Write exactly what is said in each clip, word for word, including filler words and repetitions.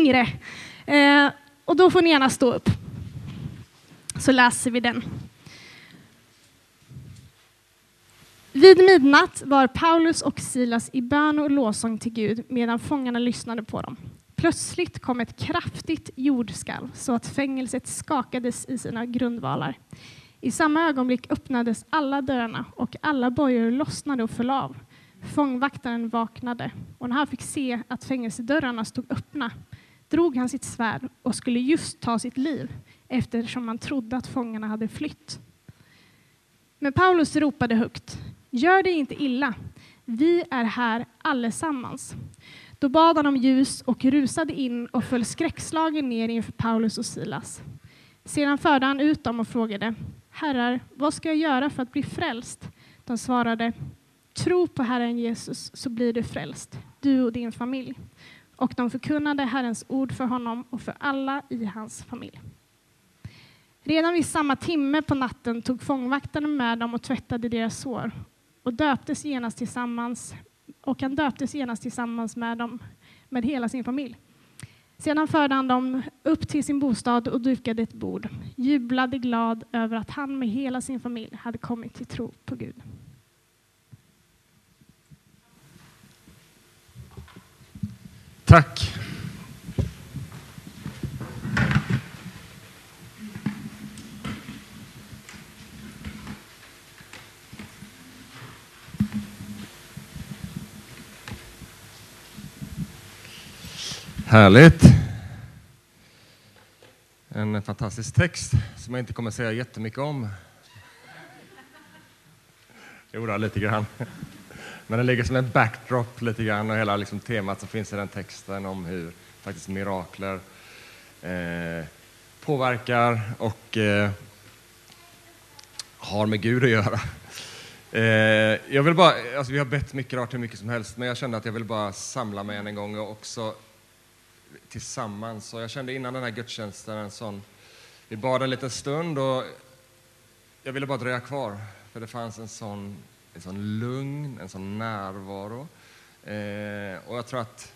längre. Eh, och då får ni gärna stå upp. Så läser vi den. Vid midnatt var Paulus och Silas i bön och lovsång till Gud medan fångarna lyssnade på dem. Plötsligt kom ett kraftigt jordskalv så att fängelset skakades i sina grundvalar. I samma ögonblick öppnades alla dörrarna och alla bojor lossnade och föll av. Fångvaktaren vaknade och när han fick se att fängelsedörrarna stod öppna drog han sitt svärd och skulle just ta sitt liv eftersom han trodde att fångarna hade flytt. Men Paulus ropade högt: gör det inte illa, vi är här allesammans. Då bad han om ljus och rusade in och föll skräckslagen ner inför Paulus och Silas. Sedan förde han ut dem och frågade: herrar, vad ska jag göra för att bli frälst? De svarade: tro på Herren Jesus så blir du frälst, du och din familj. Och de förkunnade Herrens ord för honom och för alla i hans familj. Redan vid samma timme på natten tog fångvaktaren med dem och tvättade deras sår. Och döptes genast tillsammans, och han döptes genast tillsammans med dem, med hela sin familj. Sedan förde han dem upp till sin bostad och dukade ett bord. Jublade glad över att han med hela sin familj hade kommit till tro på Gud. Tack. Härligt. En fantastisk text som jag inte kommer säga jättemycket om. Jo, då, lite grann. Men den ligger som en backdrop lite grann och hela liksom temat som finns i den texten om hur faktiskt mirakler eh, påverkar och eh, har med Gud att göra. Eh, jag vill bara, alltså vi har bett mycket rart hur mycket som helst, men jag kände att jag vill bara samla mig en gång och också tillsammans. Och jag kände innan den här gudstjänsten en sån, vi bad en liten stund och jag ville bara dröja kvar för det fanns en sån en sån lugn, en sån närvaro. Eh, och jag tror att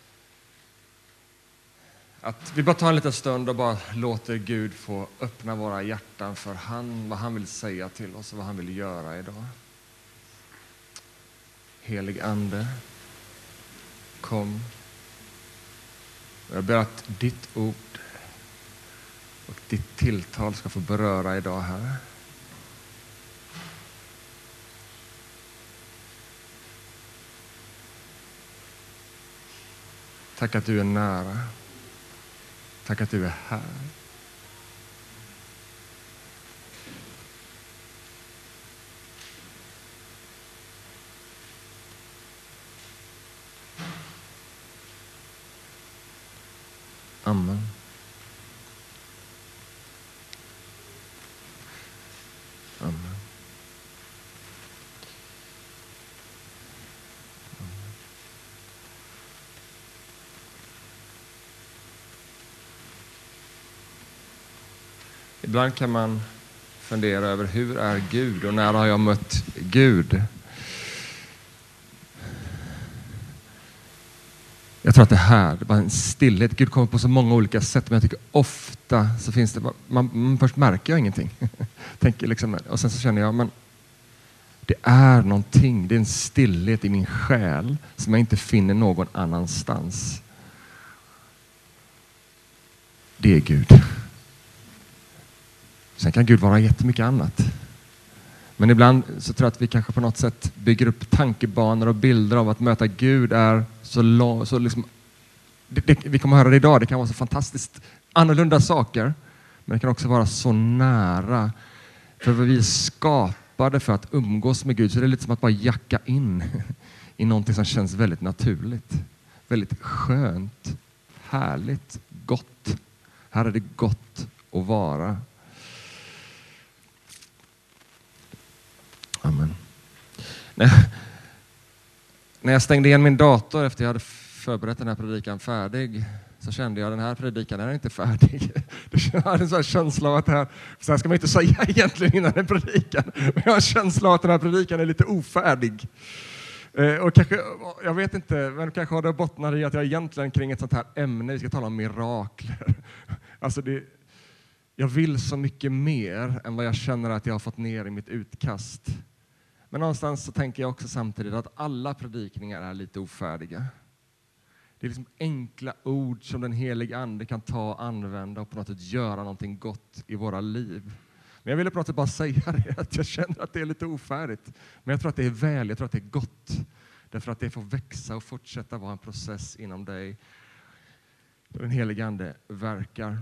att vi bara tar en liten stund och bara låter Gud få öppna våra hjärtan för han, vad han vill säga till oss och vad han vill göra idag. Helig ande, kom. Jag ber att ditt ord och ditt tilltal ska få beröra idag här. Tack att du är nära. Tack att du är här. Amen. Amen. Ibland kan man fundera över hur är Gud och när har jag mött Gud? Jag tror att det här, det är bara en stillhet. Gud kommer på så många olika sätt, men jag tycker ofta så finns det, man, man först märker jag ingenting. Tänker liksom, och sen så känner jag, men det är någonting, det är en stillhet i min själ som jag inte finner någon annanstans. Det är Gud. Sen kan Gud vara jättemycket annat. Men ibland så tror jag att vi kanske på något sätt bygger upp tankebanor och bilder av att möta Gud är så långt, så liksom, det, det, vi kommer höra det idag, det kan vara så fantastiskt annorlunda saker, men det kan också vara så nära. För vi är skapade för att umgås med Gud, så det är lite som att bara jacka in i någonting som känns väldigt naturligt. Väldigt skönt, härligt, gott. Här är det gott att vara. Amen. När, när jag stängde igen min dator efter jag hade förberett den här predikan färdig, så kände jag att den här predikan är inte färdig. Jag hade en sån här känsla av att det här, så här ska man inte säga egentligen innan en predikan, men jag har en känsla av att den här predikan är lite ofärdig. Och kanske, jag vet inte, men kanske har det bottnat i att jag egentligen kring ett sånt här ämne, vi ska tala om mirakler. Alltså det, jag vill så mycket mer än vad jag känner att jag har fått ner i mitt utkast. Men någonstans så tänker jag också samtidigt att alla predikningar är lite ofärdiga. Det är liksom enkla ord som den heliga ande kan ta och använda och på något sätt göra någonting gott i våra liv. Men jag ville på något sätt bara säga det, att jag känner att det är lite ofärdigt. Men jag tror att det är väl, jag tror att det är gott. Därför att det får växa och fortsätta vara en process inom dig. Den heliga ande verkar.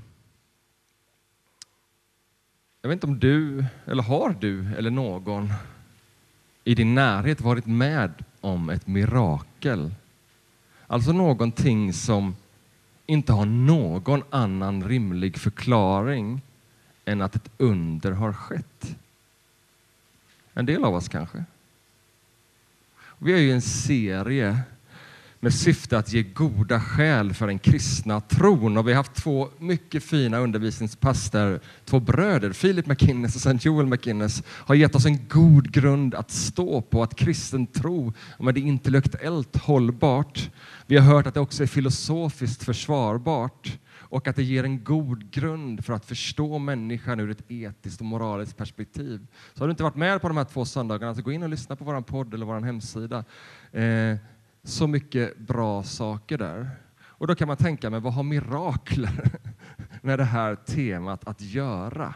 Jag vet inte om du, eller har du, eller någon i din närhet varit med om ett mirakel. Alltså någonting som inte har någon annan rimlig förklaring än att ett under har skett. En del av oss kanske. Vi har ju en serie med syfte att ge goda skäl för den kristna tron. Och vi har haft två mycket fina undervisningspass där två bröder, Philip McInnes och Saint Joel McInnes, har gett oss en god grund att stå på, att kristen tro är det intellektuellt hållbart. Vi har hört att det också är filosofiskt försvarbart och att det ger en god grund för att förstå människan ur ett etiskt och moraliskt perspektiv. Så har du inte varit med på de här två söndagarna, så gå in och lyssna på vår podd eller vår hemsida. Eh, Så mycket bra saker där. Och då kan man tänka, men vad har mirakler med det här temat att göra?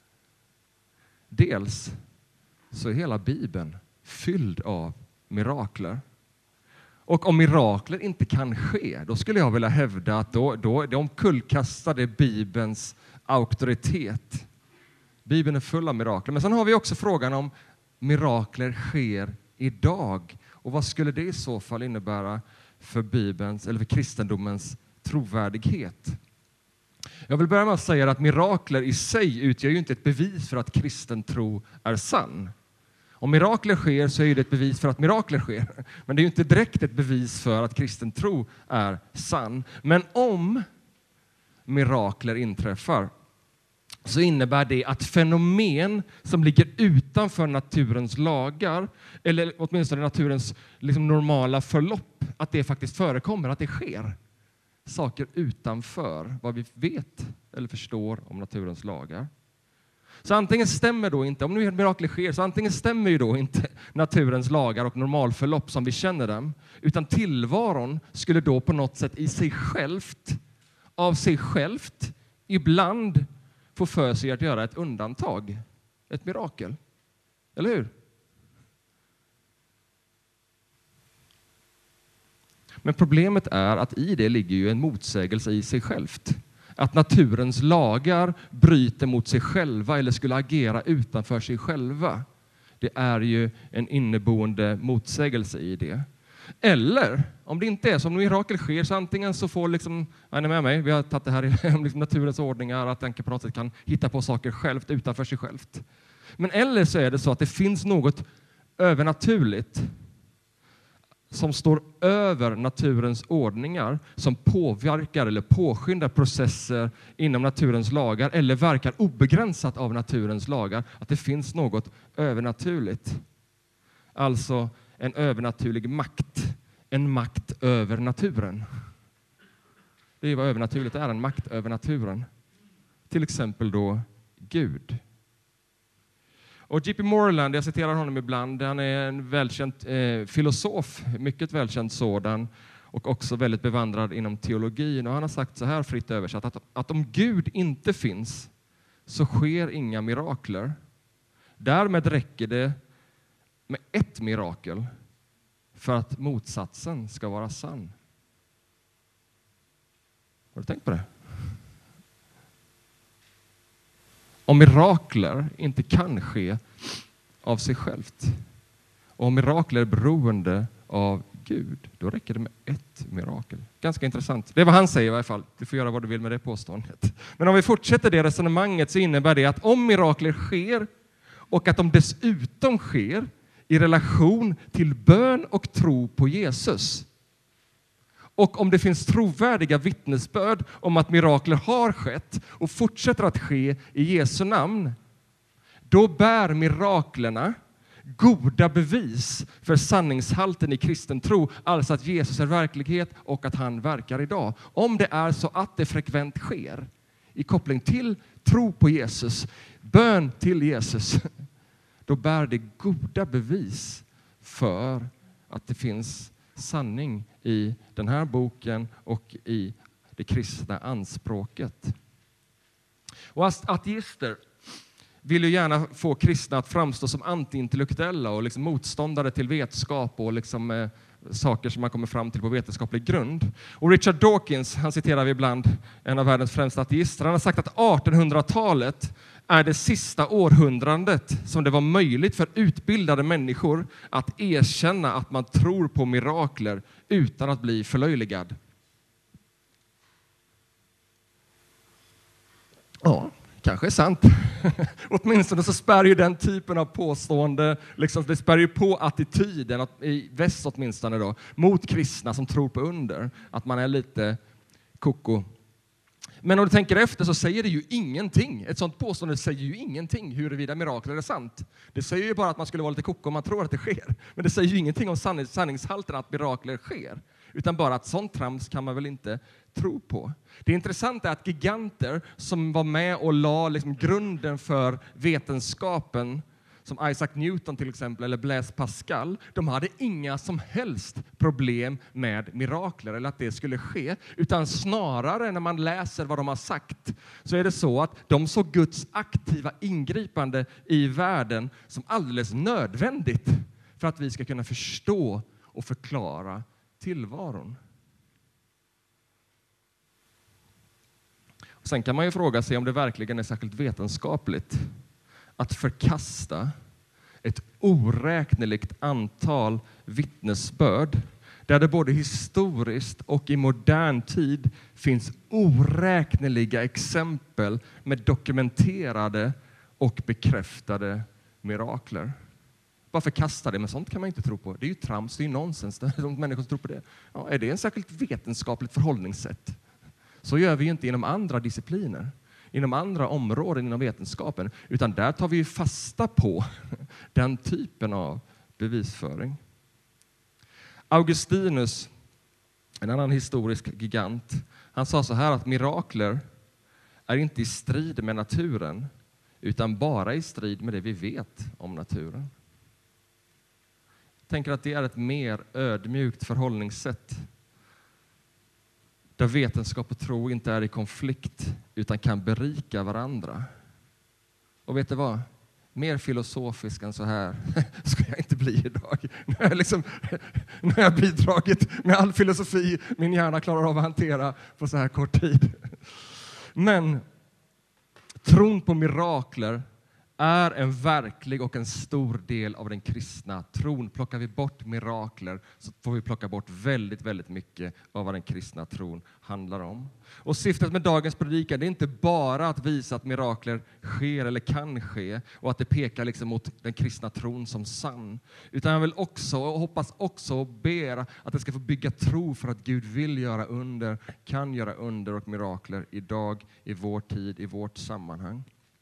Dels så är hela Bibeln fylld av mirakler. Och om mirakler inte kan ske, då skulle jag vilja hävda att då, då, det omkullkastade Bibelns auktoritet. Bibeln är full av mirakler. Men sen har vi också frågan om mirakler sker idag. Och vad skulle det i så fall innebära för Bibelns eller för kristendomens trovärdighet? Jag vill börja med att säga att mirakler i sig utgör ju inte ett bevis för att kristen tro är sann. Om mirakler sker så är det ett bevis för att mirakler sker. Men det är ju inte direkt ett bevis för att kristen tro är sann. Men om mirakler inträffar så innebär det att fenomen som ligger utanför naturens lagar, eller åtminstone naturens liksom normala förlopp, att det faktiskt förekommer, att det sker. Saker utanför vad vi vet eller förstår om naturens lagar. Så antingen stämmer då inte, om nu ett mirakel sker, så antingen stämmer ju då inte naturens lagar och normalförlopp som vi känner dem, utan tillvaron skulle då på något sätt i sig självt, av sig självt, ibland få för sig att göra ett undantag, ett mirakel. Eller hur? Men problemet är att i det ligger ju en motsägelse i sig självt. Att naturens lagar bryter mot sig själva eller skulle agera utanför sig själva. Det är ju en inneboende motsägelse i det. Eller, om det inte är som mirakel sker, så antingen så får liksom, är ni med mig? Vi har tagit det här i liksom naturens ordningar, att den på något sätt kan hitta på saker självt utanför sig självt. Men eller så är det så att det finns något övernaturligt som står över naturens ordningar, som påverkar eller påskyndar processer inom naturens lagar eller verkar obegränsat av naturens lagar. Att det finns något övernaturligt. Alltså en övernaturlig makt. En makt över naturen. Det är vad övernaturligt är, en makt över naturen. Till exempel då Gud. Och J P Moreland, jag citerar honom ibland, han är en välkänd eh, filosof, mycket välkänd sådan, och också väldigt bevandrad inom teologin. Och han har sagt så här fritt översatt, att, att om Gud inte finns så sker inga mirakler. Därmed räcker det med ett mirakel för att motsatsen ska vara sann. Har du tänkt på det? Om mirakler inte kan ske av sig självt, och om mirakler är beroende av Gud, då räcker det med ett mirakel. Ganska intressant. Det är vad han säger i varje fall. Du får göra vad du vill med det påståendet. Men om vi fortsätter det resonemanget så innebär det att om mirakler sker och att de dessutom sker i relation till bön och tro på Jesus, och om det finns trovärdiga vittnesbörd om att mirakler har skett och fortsätter att ske i Jesu namn, då bär miraklerna goda bevis för sanningshalten i kristen tro, alltså att Jesus är verklighet och att han verkar idag. Om det är så att det frekvent sker i koppling till tro på Jesus, bön till Jesus, då bär det goda bevis för att det finns sanning i den här boken och i det kristna anspråket. Och ateister vill ju gärna få kristna att framstå som antiintellektuella och liksom motståndare till vetskap och liksom, eh, saker som man kommer fram till på vetenskaplig grund. Och Richard Dawkins, han citerar vi ibland, en av världens främsta ateister, han har sagt att artonhundratalet är det sista århundradet som det var möjligt för utbildade människor att erkänna att man tror på mirakler utan att bli förlöjligad. Ja, kanske är sant. Åtminstone så spär ju den typen av påstående, liksom, det spär ju på attityden, att, i väst åtminstone då, mot kristna som tror på under, att man är lite koko. Men om du tänker efter så säger det ju ingenting. Ett sånt påstående säger ju ingenting huruvida mirakler är sant. Det säger ju bara att man skulle vara lite koko om man tror att det sker. Men det säger ju ingenting om sanning, sanningshalten att mirakler sker. Utan bara att sånt trams kan man väl inte tro på. Det intressanta är att giganter som var med och la liksom grunden för vetenskapen, som Isaac Newton till exempel, eller Blaise Pascal, de hade inga som helst problem med mirakler eller att det skulle ske. Utan snarare när man läser vad de har sagt så är det så att de såg Guds aktiva ingripande i världen som alldeles nödvändigt för att vi ska kunna förstå och förklara tillvaron. Och sen kan man ju fråga sig om det verkligen är särskilt vetenskapligt att förkasta ett oräkneligt antal vittnesbörd där det både historiskt och i modern tid finns oräkneliga exempel med dokumenterade och bekräftade mirakler. Bara förkasta det, men sånt kan man inte tro på. Det är ju trams, det är ju nonsens. Det är de människor som tror på det. Ja, är det en särskilt vetenskapligt förhållningssätt? Så gör vi ju inte inom andra discipliner, inom andra områden inom vetenskapen, utan där tar vi ju fasta på den typen av bevisföring. Augustinus, en annan historisk gigant, han sa så här att mirakler är inte i strid med naturen, utan bara i strid med det vi vet om naturen. Jag tänker att det är ett mer ödmjukt förhållningssätt där vetenskap och tro inte är i konflikt utan kan berika varandra. Och vet du vad? Mer filosofisk än så här ska jag inte bli idag. Nu har jag, liksom, nu har jag bidragit med all filosofi min hjärna klarar av att hantera på så här kort tid. Men tron på mirakler är en verklig och en stor del av den kristna tron. Plockar vi bort mirakler så får vi plocka bort väldigt, väldigt mycket av vad den kristna tron handlar om. Och syftet med dagens predikan är inte bara att visa att mirakler sker eller kan ske och att det pekar liksom mot den kristna tron som sann. Utan jag vill också och hoppas också och ber att det ska få bygga tro för att Gud vill göra under, kan göra under och mirakler idag, i vår tid, i vårt sammanhang.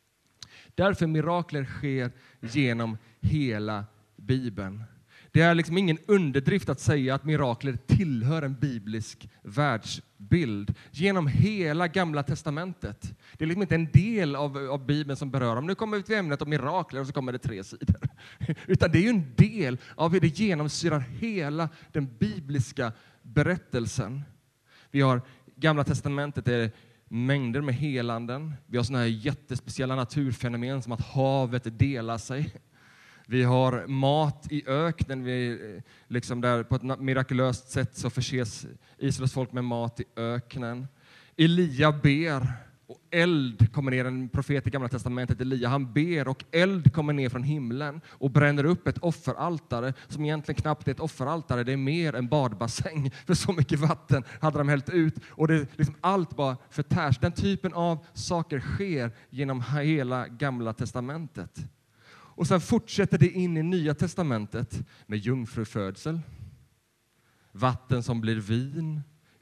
Därför mirakler sker genom hela Bibeln. Det är liksom ingen underdrift att säga att mirakler tillhör en biblisk världsbild. Genom hela Gamla testamentet. Det är liksom inte en del av, av Bibeln som berör dem. Nu kommer vi till ämnet om mirakler och så kommer det tre sidor. Utan det är ju en del av hur det genomsyrar hela den bibliska berättelsen. Vi har Gamla testamentet, det är mängder med helanden. Vi har såna här jättespeciella naturfenomen som att havet delar sig. Vi har mat i öknen. Vi, liksom där på ett mirakulöst sätt så förses Israels folk med mat i öknen. Elia ber och eld kommer ner. En profet i Gamla testamentet, Elia, han ber och eld kommer ner från himlen och bränner upp ett offeraltare som egentligen knappt är ett offeraltare. Det är mer en badbassäng, för så mycket vatten hade de hällt ut och det, liksom allt bara förtärs. Den typen av saker sker genom hela Gamla testamentet. Och sen fortsätter det in i Nya testamentet med jungfrufödsel, vatten som blir vin,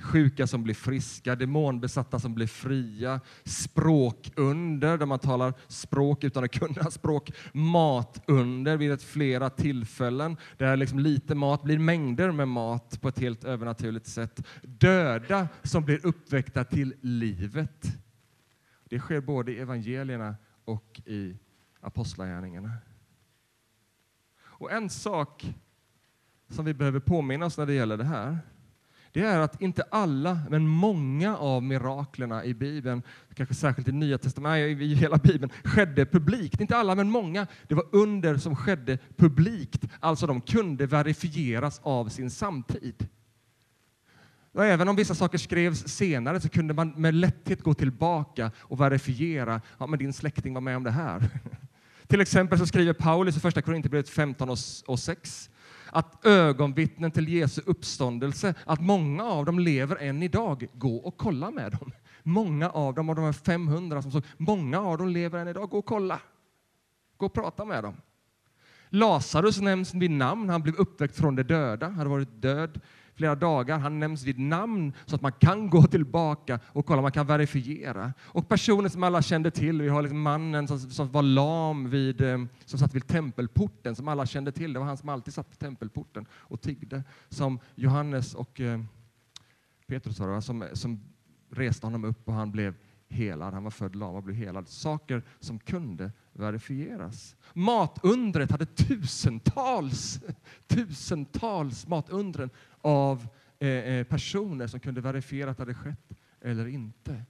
sjuka som blir friska, demonbesatta som blir fria, språkunder där man talar språk utan att kunna språk, matunder vid ett flera tillfällen där liksom lite mat blir mängder med mat på ett helt övernaturligt sätt, döda som blir uppväckta till livet. Det sker både i evangelierna och i apostlagärningarna. Och en sak som vi behöver påminna oss när det gäller det här, det är att inte alla, men många av miraklerna i Bibeln, kanske särskilt i Nya testamentet, i hela Bibeln, skedde publikt. Inte alla, men många. Det var under som skedde publikt. Alltså de kunde verifieras av sin samtid. Och även om vissa saker skrevs senare så kunde man med lätthet gå tillbaka och verifiera, ja men din släkting var med om det här. Till exempel så skriver Paulus i första Korinthierbrevet femton och sex att ögonvittnen till Jesu uppståndelse, att många av dem lever än idag. Gå och kolla med dem. Många av dem, av de här femhundra som såg, många av dem lever än idag. Gå och kolla. Gå och prata med dem. Lazarus nämns vid namn. Han blev uppväckt från de döda. Han hade varit död flera dagar. Han nämns vid namn så att man kan gå tillbaka och kolla, man kan verifiera. Och personer som alla kände till, vi har liksom mannen som, som var lam vid, som satt vid tempelporten, som alla kände till. Det var han som alltid satt vid tempelporten och tiggde. Som Johannes och eh, Petrus var, som, som reste honom upp och han blev helad. Han var född lam och blev helad. Saker som kunde verifieras. Matundret hade tusentals, tusentals matundren av eh, personer som kunde verifiera att det hade skett eller inte.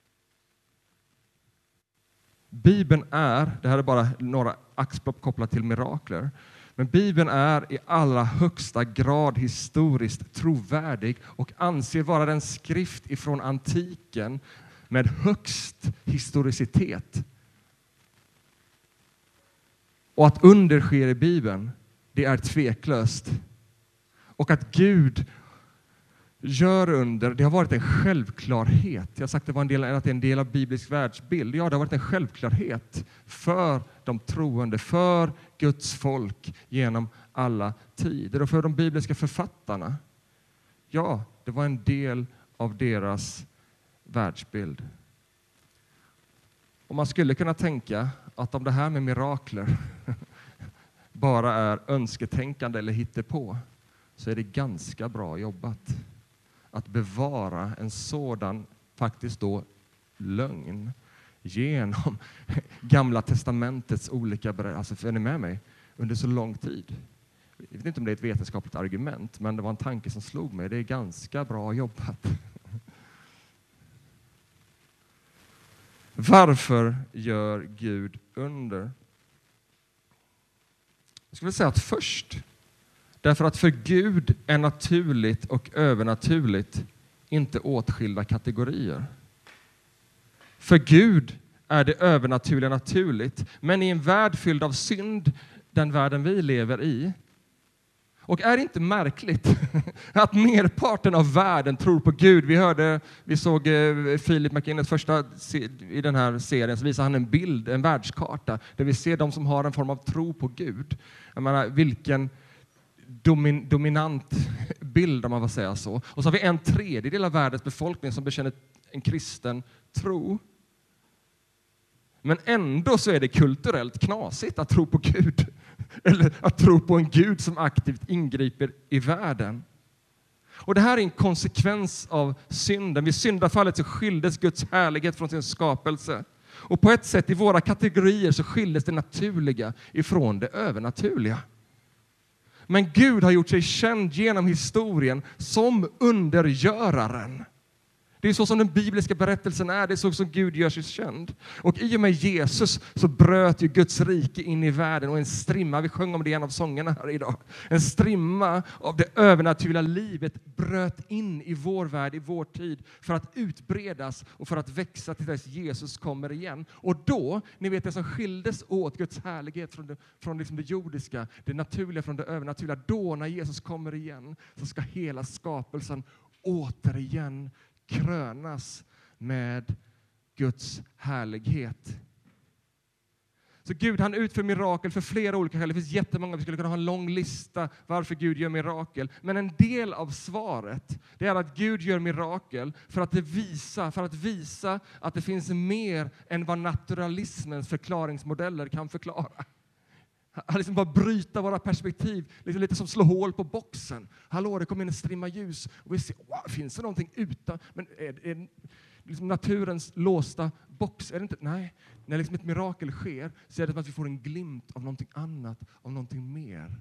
Bibeln är, det här är bara några axplock kopplat till mirakler, men Bibeln är i allra högsta grad historiskt trovärdig och anser vara den skrift ifrån antiken med högst historicitet. Och att under sker i Bibeln, det är tveklöst. Och att Gud gör under, det har varit en självklarhet. Jag har sagt att det var en del, att det är en del av biblisk världsbild. Ja, det har varit en självklarhet för de troende, för Guds folk genom alla tider. Och för de bibliska författarna, ja, det var en del av deras världsbild. Och man skulle kunna tänka att om det här med mirakler bara är önsketänkande eller hittepå, så är det ganska bra jobbat att bevara en sådan faktiskt då lögn genom Gamla testamentets olika berättelser. Alltså, är ni med mig? Under så lång tid. Jag vet inte om det är ett vetenskapligt argument, men det var en tanke som slog mig. Det är ganska bra jobbat. Varför gör Gud under? Jag skulle säga att först, därför att för Gud är naturligt och övernaturligt inte åtskilda kategorier. För Gud är det övernaturliga naturligt, men i en värld fylld av synd, den världen vi lever i. Och är det inte märkligt att merparten av världen tror på Gud? Vi hörde, vi såg Philip McInnes första i den här serien, så visar han en bild, en världskarta, där vi ser de som har en form av tro på Gud. Jag menar, vilken domin, dominant bild, om man får säga så. Och så har vi en tredjedel av världens befolkning som bekänner en kristen tro. Men ändå så är det kulturellt knasigt att tro på Gud. Eller att tro på en Gud som aktivt ingriper i världen. Och det här är en konsekvens av synden. Vid syndafallet så skildes Guds härlighet från sin skapelse. Och på ett sätt i våra kategorier så skildes det naturliga ifrån det övernaturliga. Men Gud har gjort sig känd genom historien som undergöraren. Det är så som den bibliska berättelsen är. Det är så som Gud gör sig känd. Och i och med Jesus så bröt ju Guds rike in i världen. Och en strimma, vi sjöng om det i en av sångerna här idag. En strimma av det övernaturliga livet bröt in i vår värld, i vår tid. För att utbredas och för att växa till dess Jesus kommer igen. Och då, ni vet det som skildes åt Guds härlighet från det, från liksom det jordiska, det naturliga från det övernaturliga. Då när Jesus kommer igen så ska hela skapelsen återigen krönas med Guds härlighet. Så Gud, han utför mirakel för flera olika skäl. Det finns jättemånga, vi skulle kunna ha en lång lista varför Gud gör mirakel. Men en del av svaret, det är att Gud gör mirakel för att, det visa, för att visa att det finns mer än vad naturalismens förklaringsmodeller kan förklara. Han liksom bara bryta våra perspektiv, liksom lite som slå hål på boxen. Hallå, det kommer in en strimma ljus och vi ser, wow, finns det någonting utan? Men är, är liksom naturens låsta box? Är det inte? Nej, när liksom ett mirakel sker så är det som att vi får en glimt av någonting annat, av någonting mer.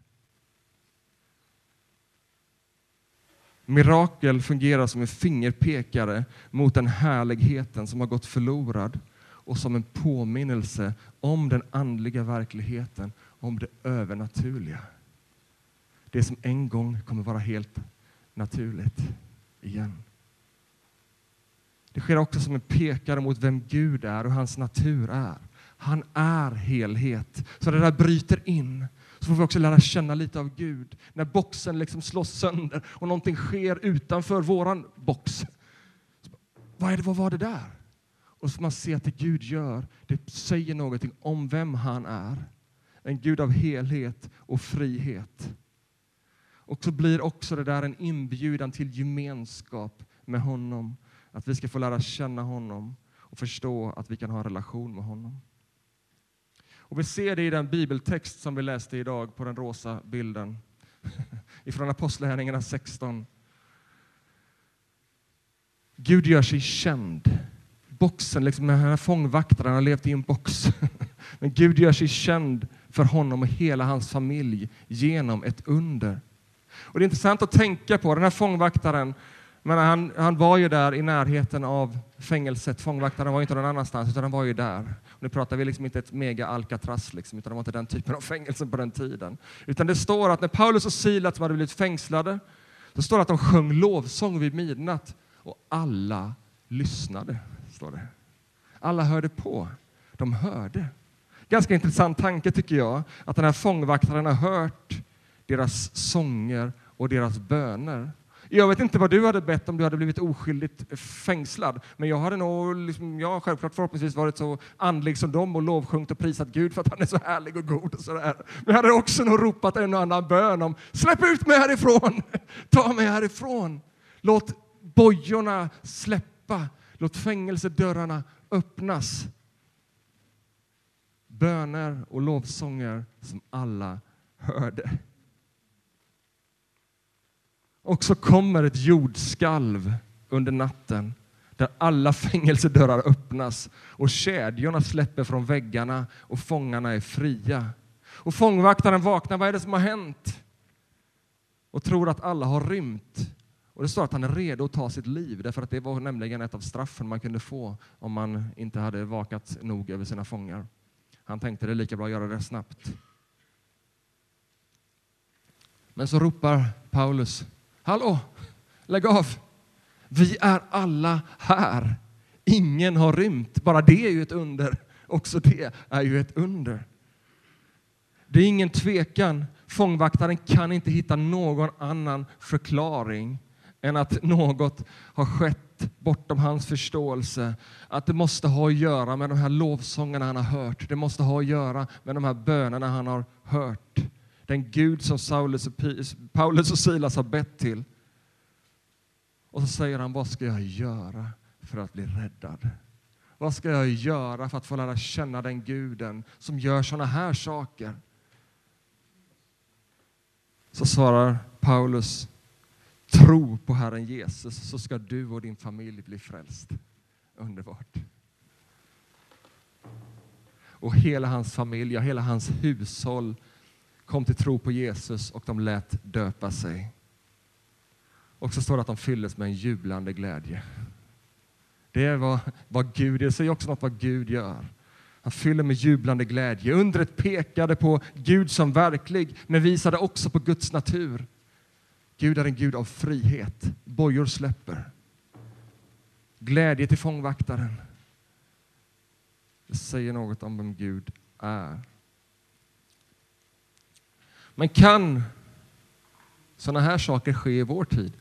Mirakel fungerar som en fingerpekare mot den härligheten som har gått förlorad och som en påminnelse om den andliga verkligheten, om det övernaturliga. Det som en gång kommer vara helt naturligt igen. Det sker också som en pekare mot vem Gud är och hans natur är. Han är helhet. Så det där bryter in. Så får vi också lära känna lite av Gud. När boxen liksom slås sönder och någonting sker utanför våran box. Vad är det, vad var det där? Och så man ser att det Gud gör, det säger någonting om vem han är. En Gud av helhet och frihet. Och så blir också det där en inbjudan till gemenskap med honom. Att vi ska få lära känna honom och förstå att vi kan ha en relation med honom. Och vi ser det i den bibeltext som vi läste idag på den rosa bilden. Ifrån Apostlagärningarna sexton. Gud gör sig känd. Boxen, liksom den här fångvaktaren har levt i en box. Men Gud gör sig känd för honom och hela hans familj genom ett under. Och det är intressant att tänka på den här fångvaktaren. Men han, han var ju där i närheten av fängelset. Fångvaktaren var ju inte någon annanstans utan han var ju där. Och nu pratar vi liksom inte ett mega Alcatraz liksom, utan det var inte den typen av fängelse på den tiden. Utan det står att när Paulus och Silas hade blivit fängslade, så står det att de sjöng lovsång vid midnatt och alla lyssnade, står det. Alla hörde på. De hörde. Ganska intressant tanke tycker jag, att den här fångvaktaren har hört deras sånger och deras böner. Jag vet inte vad du hade bett om du hade blivit oskyldigt fängslad. Men jag hade nog, liksom, jag har självklart förhoppningsvis varit så andlig som dem och lovsjungit och prisat Gud för att han är så härlig och god och sådär. Men jag hade också nog ropat en och annan bön om, släpp ut mig härifrån! Ta mig härifrån! Låt bojorna släppa! Låt fängelsedörrarna öppnas! Böner och lovsånger som alla hörde. Och så kommer ett jordskalv under natten där alla fängelsedörrar öppnas och kedjorna släpper från väggarna och fångarna är fria. Och fångvaktaren vaknar, vad är det som har hänt? Och tror att alla har rymt. Och det står att han är redo att ta sitt liv, därför att det var nämligen ett av straffen man kunde få om man inte hade vakat nog över sina fångar. Han tänkte det är lika bra att göra det snabbt. Men så ropar Paulus, hallå, lägg av. Vi är alla här. Ingen har rymt. Bara det är ju ett under. Också det är ju ett under. Det är ingen tvekan. Fångvaktaren kan inte hitta någon annan förklaring än att något har skett bortom hans förståelse. Att det måste ha att göra med de här lovsångerna han har hört. Det måste ha att göra med de här bönerna han har hört. Den Gud som Saulus och Paulus och Silas har bett till. Och så säger han, vad ska jag göra för att bli räddad? Vad ska jag göra för att få lära känna den Guden som gör såna här saker? Så svarar Paulus, tro på Herren Jesus så ska du och din familj bli frälst. Underbart. Och hela hans familj, ja, hela hans hushåll kom till tro på Jesus och de lät döpa sig. Och så står det att de fylldes med en jublande glädje. Det är vad, vad Gud, det säger också något vad Gud gör. Han fyller med jublande glädje. Undret pekade på Gud som verklig, men visade också på Guds natur. Gud är en Gud av frihet. Bojor släpper. Glädje till fångvaktaren. Det säger något om vem Gud är. Men kan sådana här saker ske i vår tid?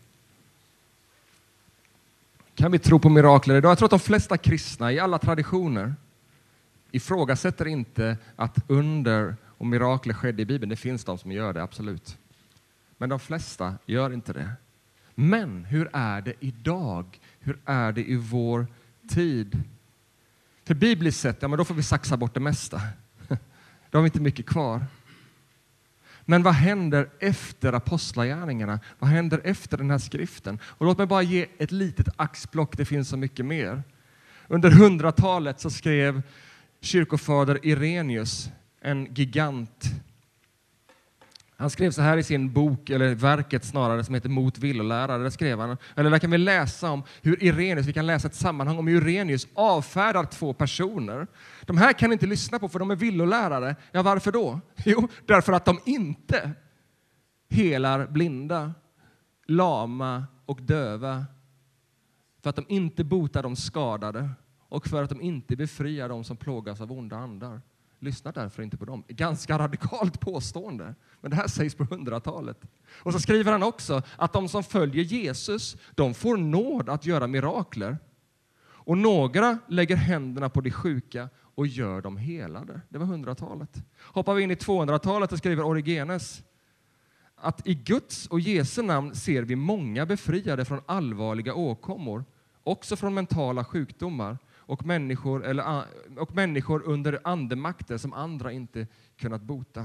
Kan vi tro på mirakler idag? Jag tror att de flesta kristna i alla traditioner, ifrågasätter inte att under och mirakler skedde i Bibeln. Det finns de som gör det, absolut. Men de flesta gör inte det. Men hur är det idag? Hur är det i vår tid? För bibliskt sett, ja men då får vi saxa bort det mesta. Då har vi inte mycket kvar. Men vad händer efter apostlagärningarna? Vad händer efter den här skriften? Och låt mig bara ge ett litet axplock, det finns så mycket mer. Under hundratalet så skrev kyrkofader Irenaeus, en gigant. Han skrev så här i sin bok, eller verket snarare, som heter Mot villolärare. Där skrev han, eller där kan vi läsa om hur Irenaeus, vi kan läsa ett sammanhang om hur Irenaeus avfärdar två personer. De här kan inte lyssna på för de är villolärare. Ja, varför då? Jo, därför att de inte helar blinda, lama och döva. För att de inte botar de skadade och för att de inte befriar de som plågas av onda andar. Lyssna därför inte på dem. Ganska radikalt påstående. Men det här sägs på hundratalet. Och så skriver han också att de som följer Jesus, de får nåd att göra mirakler. Och några lägger händerna på de sjuka och gör dem helade. Det var hundratalet. Hoppar vi in i tvåhundratalet och skriver Origenes att i Guds och Jesu namn ser vi många befriade från allvarliga åkommor. Också från mentala sjukdomar. Och människor, eller, och människor under andemakter som andra inte kunnat bota.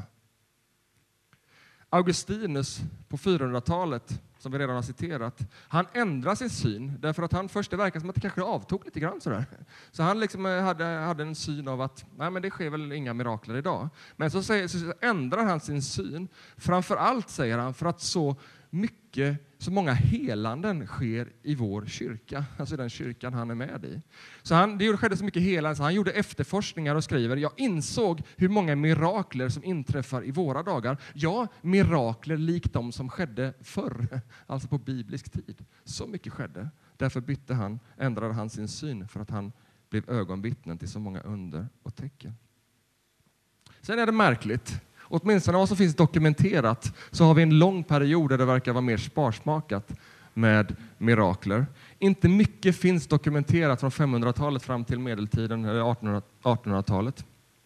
Augustinus på fyrahundratalet, som vi redan har citerat, han ändrar sin syn därför att han först, det verkar som att det kanske avtog lite grann sådär. Så han liksom hade, hade en syn av att nej, men det sker väl inga mirakler idag. Men så, säger, så ändrar han sin syn. Framför allt säger han för att så mycket, så många helanden sker i vår kyrka, alltså den kyrkan han är med i. Så han, det skedde så mycket helande så han gjorde efterforskningar och skriver: jag insåg hur många mirakler som inträffar i våra dagar. Ja, mirakler likt de som skedde förr, alltså på biblisk tid. Så mycket skedde. Därför bytte han, ändrade han sin syn för att han blev ögonvittnen till så många under och tecken. Sen är det märkligt. Åtminstone vad som finns dokumenterat så har vi en lång period där det verkar vara mer sparsmakat med mirakler. Inte mycket finns dokumenterat från femhundratalet fram till medeltiden eller artonhundratalet.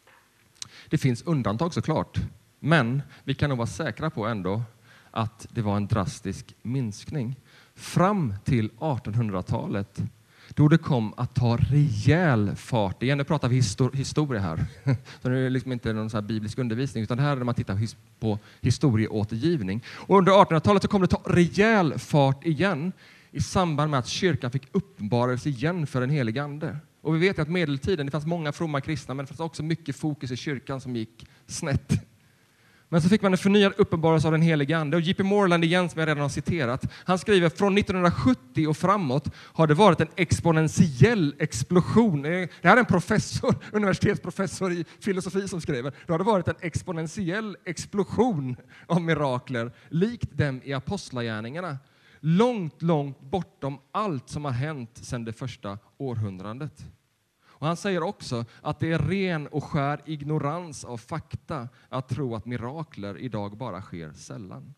Det finns undantag såklart, men vi kan nog vara säkra på ändå att det var en drastisk minskning. Fram till artonhundratalet då det kom att ta rejäl fart. Igen, nu pratar vi histor- historia här. Så det är liksom inte någon så här biblisk undervisning, utan det här är när man tittar his- på historieåtergivning. Och under artonhundratalet så kom det ta rejäl fart igen i samband med att kyrkan fick uppenbarelse igen för en helig ande. Och vi vet att medeltiden, det fanns många fromma kristna, men det fanns också mycket fokus i kyrkan som gick snett. Men så fick man en förnyad uppenbarelse av den helige ande. Och J P Moreland igen, som jag redan har citerat, han skriver från nittonhundrasjuttio och framåt har det varit en exponentiell explosion. Det här är en professor, universitetsprofessor i filosofi som skriver. Det har det varit en exponentiell explosion av mirakler, likt dem i apostlagärningarna. Långt, långt bortom allt som har hänt sedan det första århundradet. Och han säger också att det är ren och skär ignorans av fakta att tro att mirakler idag bara sker sällan.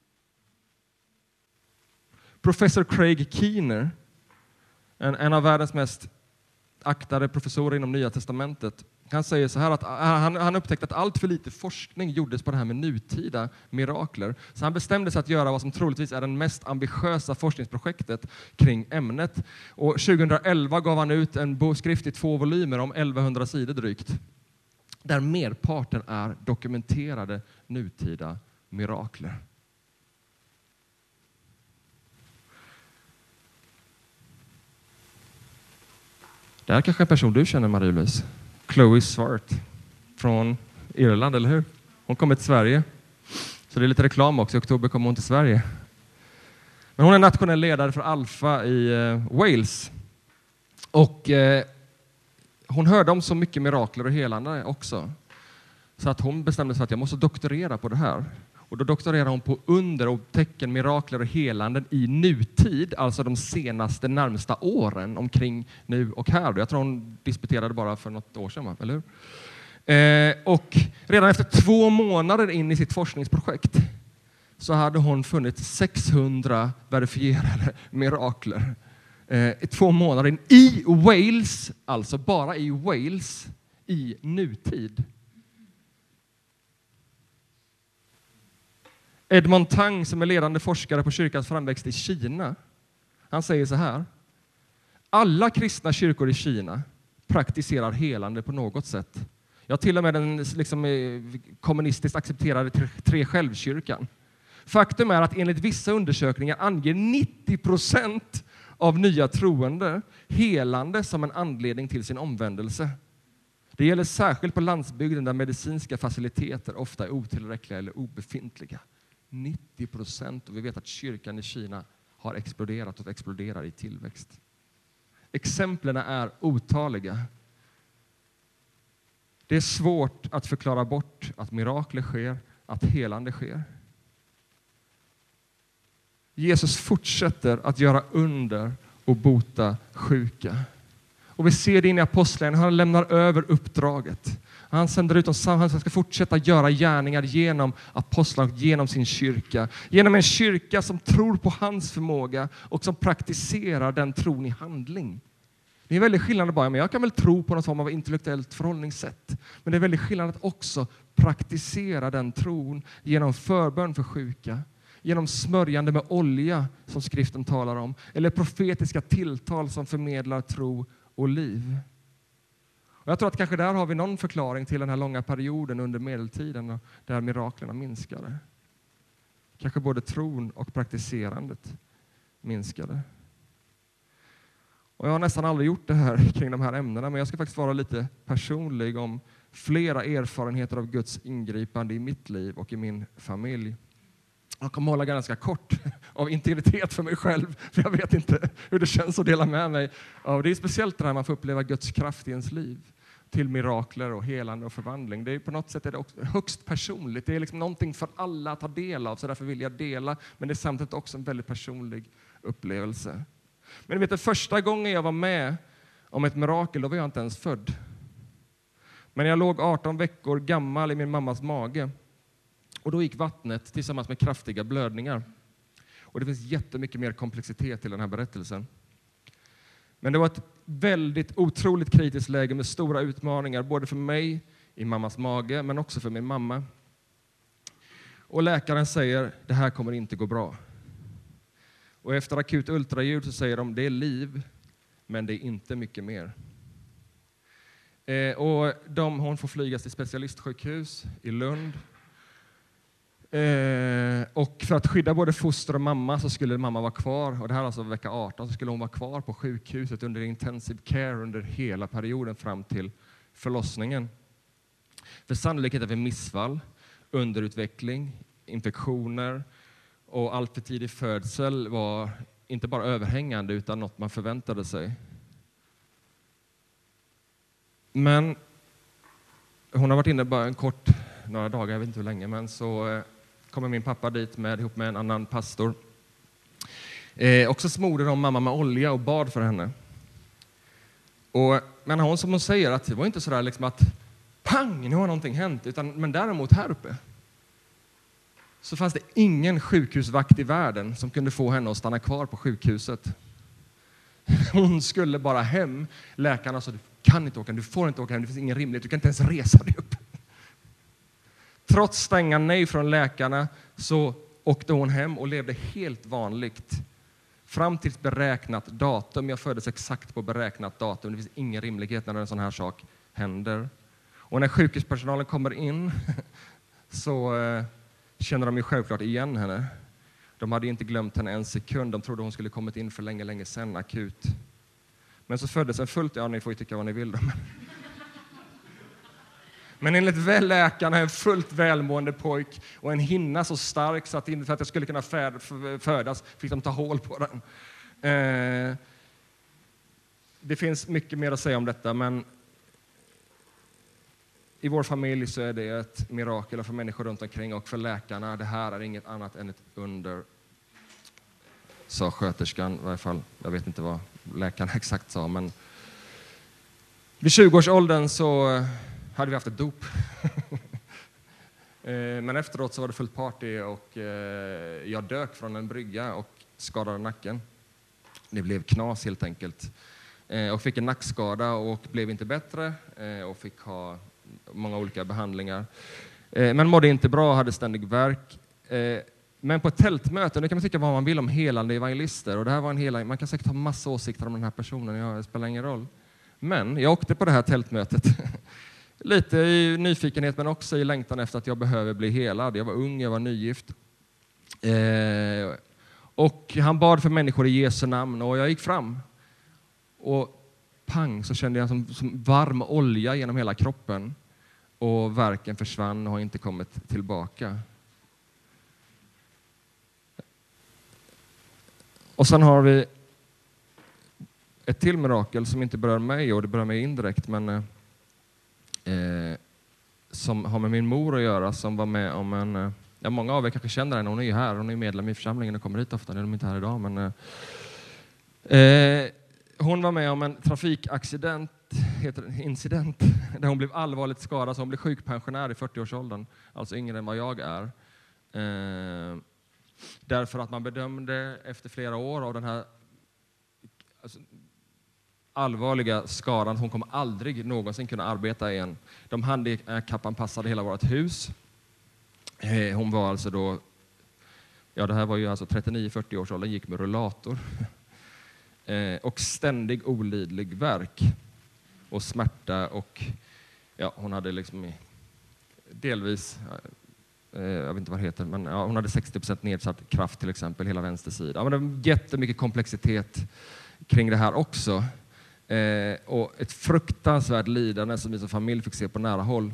Professor Craig Keener, en, en av världens mest aktade professorer inom Nya testamentet, han säger så här att han, han upptäckte att allt för lite forskning gjordes på det här med nutida mirakler. Så han bestämde sig att göra vad som troligtvis är den mest ambitiösa forskningsprojektet kring ämnet. Och tjugohundraelva gav han ut en bokskrift i två volymer om elvahundra sidor drygt. Där merparten är dokumenterade nutida mirakler. Det här är kanske en person du känner, Marie-Louise. Chloe Swart från Irland, eller hur? Hon kommer till Sverige. Så det är lite reklam också. I oktober kommer hon till Sverige. Men hon är nationell ledare för Alpha i eh, Wales. Och eh, hon hörde om så mycket mirakler och helande också. Så att hon bestämde sig för att jag måste doktorera på det här. Och då doktorerar hon på under och tecken, mirakler och helanden i nutid, alltså de senaste närmsta åren omkring nu och här. Jag tror hon disputerade bara för något år sedan, eller hur? Eh, och redan efter två månader in i sitt forskningsprojekt så hade hon funnit sexhundra verifierade mirakler. Eh, två månader in i Wales, alltså bara i Wales, i nutid. Edmond Tang, som är ledande forskare på kyrkans framväxt i Kina, han säger så här: alla kristna kyrkor i Kina praktiserar helande på något sätt. Ja, till och med den liksom, kommunistiskt accepterade tre självkyrkan. Faktum är att enligt vissa undersökningar anger nittio procent av nya troende helande som en anledning till sin omvändelse. Det gäller särskilt på landsbygden där medicinska faciliteter ofta är otillräckliga eller obefintliga. nittio procent, och vi vet att kyrkan i Kina har exploderat och exploderar i tillväxt. Exemplen är otaliga. Det är svårt att förklara bort att mirakler sker, att helande sker. Jesus fortsätter att göra under och bota sjuka. Och vi ser det in i apostlagärningarna. Han lämnar över uppdraget. Han sänder ut dem, han ska fortsätta göra gärningar genom apostlar och genom sin kyrka. Genom en kyrka som tror på hans förmåga och som praktiserar den tron i handling. Det är väldigt skillnad att bara, men jag kan väl tro på någon form av intellektuellt förhållningssätt. Men det är väldigt skillnad att också praktisera den tron genom förbön för sjuka. Genom smörjande med olja som skriften talar om. Eller profetiska tilltal som förmedlar tro och liv. Och jag tror att kanske där har vi någon förklaring till den här långa perioden under medeltiden där miraklerna minskade. Kanske både tron och praktiserandet minskade. Och jag har nästan aldrig gjort det här kring de här ämnena, men jag ska faktiskt vara lite personlig om flera erfarenheter av Guds ingripande i mitt liv och i min familj. Jag kommer hålla ganska kort av integritet för mig själv, för jag vet inte hur det känns att dela med mig. Ja, det är speciellt det här man får uppleva Guds kraft i ens liv till mirakler och helande och förvandling. Det är på något sätt är det också högst personligt. Det är liksom någonting för alla att ta del av, så därför vill jag dela. Men det är samtidigt också en väldigt personlig upplevelse. Men vet du, första gången jag var med om ett mirakel, då var jag inte ens född. Men jag låg arton veckor gammal i min mammas mage. Och då gick vattnet tillsammans med kraftiga blödningar. Och det finns jättemycket mer komplexitet till den här berättelsen. Men det var ett väldigt otroligt kritiskt läge med stora utmaningar. Både för mig i mammas mage, men också för min mamma. Och läkaren säger, det här kommer inte gå bra. Och efter akut ultraljud så säger de, det är liv, men det är inte mycket mer. Eh, och de, hon får flygas till specialistsjukhus i Lund. Eh, och för att skydda både foster och mamma så skulle mamma vara kvar, och det här alltså vecka arton, så skulle hon vara kvar på sjukhuset under intensive care under hela perioden fram till förlossningen. För sannolikheten för missfall, underutveckling, infektioner och allt för tidig födsel var inte bara överhängande utan något man förväntade sig. Men hon har varit inne bara en kort, några dagar, jag vet inte hur länge, men så kommer min pappa dit med, ihop med en annan pastor. Eh, och så smorde de mamma med olja och bad för henne. Och, men hon, som hon säger, att det var inte sådär liksom att pang, nu har någonting hänt, utan, men däremot här uppe så fanns det ingen sjukhusvakt i världen som kunde få henne att stanna kvar på sjukhuset. Hon skulle bara hem. Läkarna sa, du kan inte åka, du får inte åka hem, det finns ingen rimlighet, du kan inte ens resa dig upp. Trots stänga nej från läkarna så åkte hon hem och levde helt vanligt. Fram till beräknat datum. Jag föddes exakt på beräknat datum. Det finns ingen rimlighet när en sån här sak händer. Och när sjukhuspersonalen kommer in så eh, känner de ju självklart igen henne. De hade inte glömt henne en sekund. De trodde hon skulle kommit in för länge, länge sedan, akut. Men så föddes en fullt, ja ni får ju tycka vad ni vill då. Men enligt väl läkarna en fullt välmående pojk och en hinna så stark så att för att jag skulle kunna födas fick de ta hål på den. Eh, det finns mycket mer att säga om detta, men i vår familj så är det ett mirakel, och för människor runt omkring och för läkarna, det här är inget annat än ett under, sa sköterskan i varje fall. Jag vet inte vad läkarna exakt sa, men vid tjugo-årsåldern så hade vi haft ett dop. Men efteråt så var det fullt party och jag dök från en brygga och skadade nacken. Det blev knas helt enkelt. och fick en nackskada och blev inte bättre och fick ha många olika behandlingar. Men mådde inte bra, hade ständig värk. Men på ett tältmöte, det kan man tycka vad man vill om helande evangelister. Och det här var en hela, man kan säkert ha massa åsikter om den här personen, ja, det spelar ingen roll. Men jag åkte på det här tältmötet. Lite i nyfikenhet men också i längtan efter att jag behöver bli helad. Jag var ung, jag var nygift. Eh, och han bad för människor i Jesu namn och jag gick fram. Och pang så kände jag som, som varm olja genom hela kroppen. Och värken försvann och har inte kommit tillbaka. Och sen har vi ett till mirakel som inte berör mig och det berör mig indirekt men eh, som har med min mor att göra som var med om en, ja, många av er kanske känner henne, hon är ju här, hon är medlem i församlingen och kommer hit ofta, är de inte här idag men eh, hon var med om en trafikaccident, heter det, incident, där hon blev allvarligt skadad så hon blev sjukpensionär i fyrtioårsåldern, alltså yngre än vad jag är. Eh, därför att man bedömde efter flera år av den här alltså, allvarliga skadan, hon kommer aldrig någonsin kunna arbeta igen. De handikappanpassade hela vårt hus. Hon var alltså då, ja det här var ju alltså trettionio till fyrtio års ålder, gick med rullator. Och ständig olidlig värk och smärta och ja, hon hade liksom delvis, jag vet inte vad det heter, men ja, hon hade sextio procent nedsatt kraft till exempel, hela vänster sida. Ja, men det var jättemycket komplexitet kring det här också. Eh, och ett fruktansvärt lidande som vi som familj fick se på nära håll.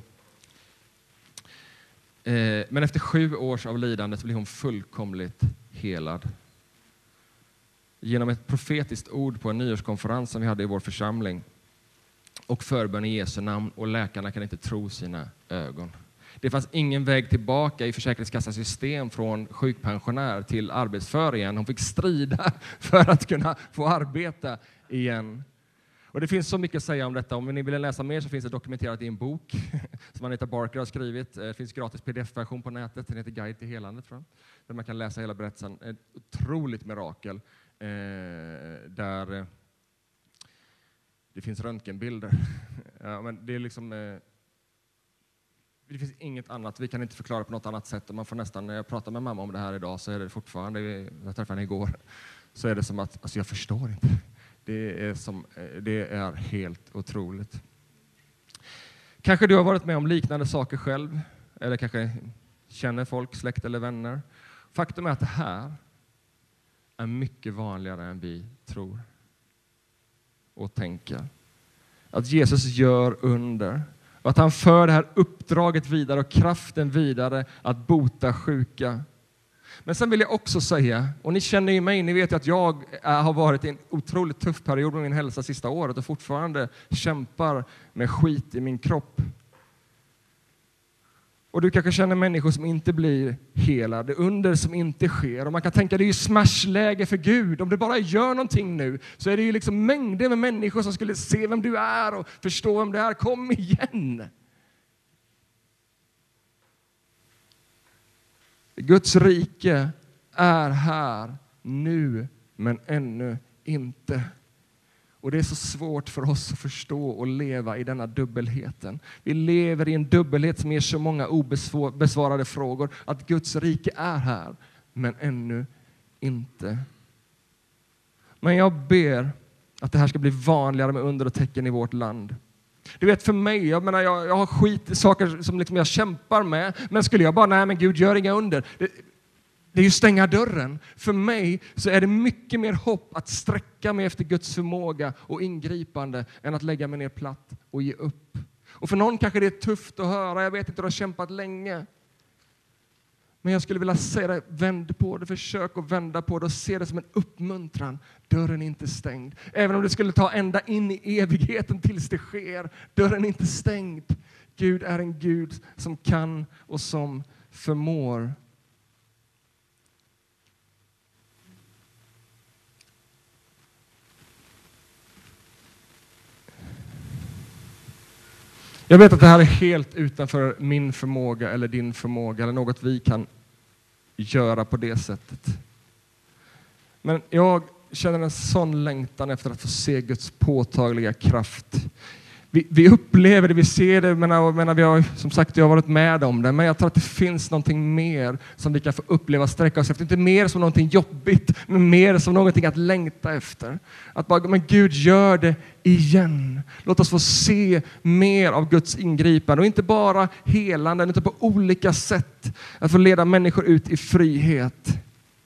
Eh, men efter sju års av lidande så blev hon fullkomligt helad. Genom ett profetiskt ord på en nyårskonferens som vi hade i vår församling. Och förbön i Jesu namn och läkarna kan inte tro sina ögon. Det fanns ingen väg tillbaka i Försäkringskassans system från sjukpensionär till arbetsför igen. Hon fick strida för att kunna få arbeta igen. Och det finns så mycket att säga om detta. Om ni vill läsa mer så finns det dokumenterat i en bok som Anita Barker har skrivit. Det finns gratis pdf-version på nätet. Den heter Guide till helandet, tror jag. Där man kan läsa hela berättelsen. Ett otroligt mirakel. Eh, där eh, det finns röntgenbilder. Ja, men det är liksom... Eh, det finns inget annat. Vi kan inte förklara på något annat sätt. Och man får nästan, när jag pratar med mamma om det här idag så är det fortfarande, jag träffade henne igår, så är det som att, alltså jag förstår inte. Det är, som, det är helt otroligt. Kanske du har varit med om liknande saker själv. Eller kanske känner folk, släkt eller vänner. Faktum är att det här är mycket vanligare än vi tror och tänker. Att Jesus gör under. Och att han för det här uppdraget vidare och kraften vidare att bota sjuka. Men sen vill jag också säga, och ni känner ju mig, ni vet ju att jag har varit i en otroligt tuff period med min hälsa sista året och fortfarande kämpar med skit i min kropp. Och du kanske känner människor som inte blir helade, under som inte sker. Och man kan tänka, det är ju smashläge för Gud. Om du bara gör någonting nu så är det ju liksom mängder med människor som skulle se vem du är och förstå vem du är. Kom igen! Guds rike är här nu, men ännu inte. Och det är så svårt för oss att förstå och leva i denna dubbelheten. Vi lever i en dubbelhet som ger så många obesvarade frågor. Att Guds rike är här, men ännu inte. Men jag ber att det här ska bli vanligare med under och tecken i vårt land. Du vet, för mig, jag menar, jag, jag har skit, saker som liksom jag kämpar med. Men skulle jag bara, nej men Gud, gör inga under. Det, det är ju stänga dörren. För mig så är det mycket mer hopp att sträcka mig efter Guds förmåga och ingripande än att lägga mig ner platt och ge upp. Och för någon kanske det är tufft att höra. Jag vet inte, du har kämpat länge. Men jag skulle vilja säga det, vänd på det, försök att vända på det och se det som en uppmuntran. Dörren är inte stängd. Även om det skulle ta ända in i evigheten tills det sker. Dörren är inte stängd. Gud är en Gud som kan och som förmår. Jag vet att det här är helt utanför min förmåga eller din förmåga eller något vi kan göra på det sättet. Men jag känner en sån längtan efter att få se Guds påtagliga kraft. Vi, vi upplever det, vi ser det, men, men vi har, som sagt, jag har varit med om det. Men jag tror att det finns någonting mer som vi kan få uppleva, sträcka oss efter. Inte mer som någonting jobbigt, men mer som någonting att längta efter. Att bara, men Gud, gör det igen. Låt oss få se mer av Guds ingripande. Och inte bara helande, utan på olika sätt. Att få leda människor ut i frihet.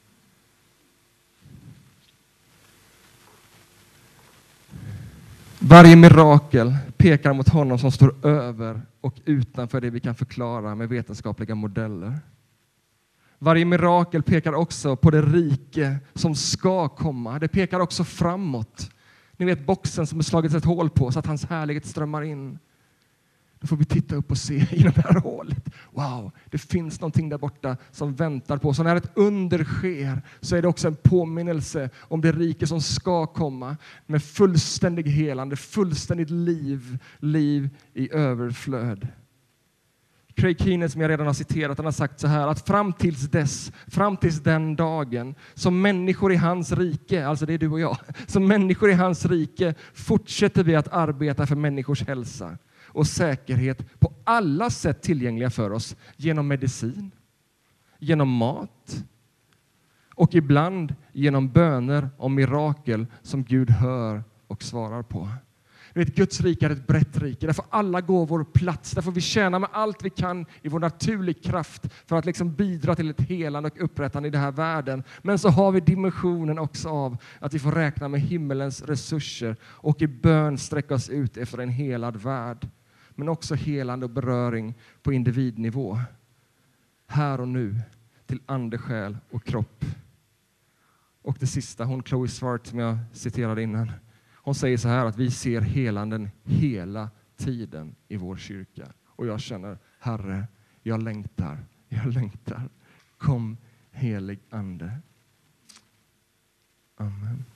Varje mirakel pekar mot honom som står över och utanför det vi kan förklara med vetenskapliga modeller. Varje mirakel pekar också på det rike som ska komma. Det pekar också framåt. Ni vet boxen som är slagit ett hål på så att hans härlighet strömmar in. Då får vi titta upp och se i det här hålet. Wow, det finns någonting där borta som väntar på. Så när ett under sker så är det också en påminnelse om det rike som ska komma. Med fullständig helande, fullständigt liv, liv i överflöd. Craig Keener, som jag redan har citerat, han har sagt så här, att fram tills dess, fram tills den dagen, som människor i hans rike, alltså det är du och jag, som människor i hans rike fortsätter vi att arbeta för människors hälsa och säkerhet på alla sätt tillgängliga för oss, genom medicin, genom mat och ibland genom böner om mirakel som Gud hör och svarar på. Du vet, Guds rike är ett brett rike. Där får alla gå vår plats. Där får vi tjäna med allt vi kan i vår naturliga kraft för att liksom bidra till ett helande och upprättande i den här världen. Men så har vi dimensionen också av att vi får räkna med himmelens resurser och i bön sträcka oss ut efter en helad värld. Men också helande och beröring på individnivå. Här och nu till ande, själ och kropp. Och det sista, hon Chloe Svart som jag citerade innan. Hon säger så här att vi ser helanden hela tiden i vår kyrka. Och jag känner, Herre, jag längtar, jag längtar. Kom helig ande. Amen.